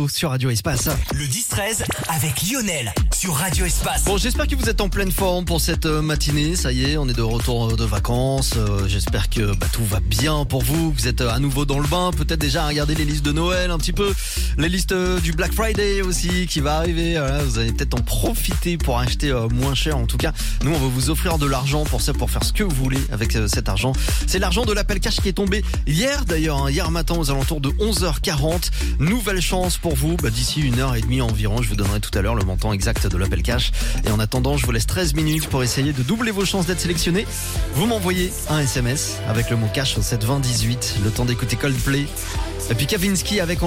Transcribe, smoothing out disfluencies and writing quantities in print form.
Tiesto sur Radio Espace. Le 10-13 avec Lionel sur Radio Espace. Bon, j'espère que vous êtes en pleine forme pour cette matinée. Ça y est, on est de retour de vacances. J'espère que tout va bien pour vous. Vous êtes à nouveau dans le bain. Peut-être déjà à regarder les listes de Noël un petit peu. Les listes du Black Friday aussi qui va arriver. Voilà, vous allez peut-être en profiter pour acheter moins cher. En tout cas, nous, on va vous offrir de l'argent pour ça, pour faire ce que vous voulez avec cet argent. C'est l'argent de l'appel cash qui est tombé hier d'ailleurs, hier matin aux alentours de 11h40. Nouvelle chance pour vous. D'ici 1h30 environ, je vous donnerai tout à l'heure le montant exact de l'appel cash. Et en attendant, je vous laisse 13 minutes pour essayer de doubler vos chances d'être sélectionné. Vous m'envoyez un SMS avec le mot cash au 7 20 18. Le temps d'écouter Coldplay. Et puis Kavinsky avec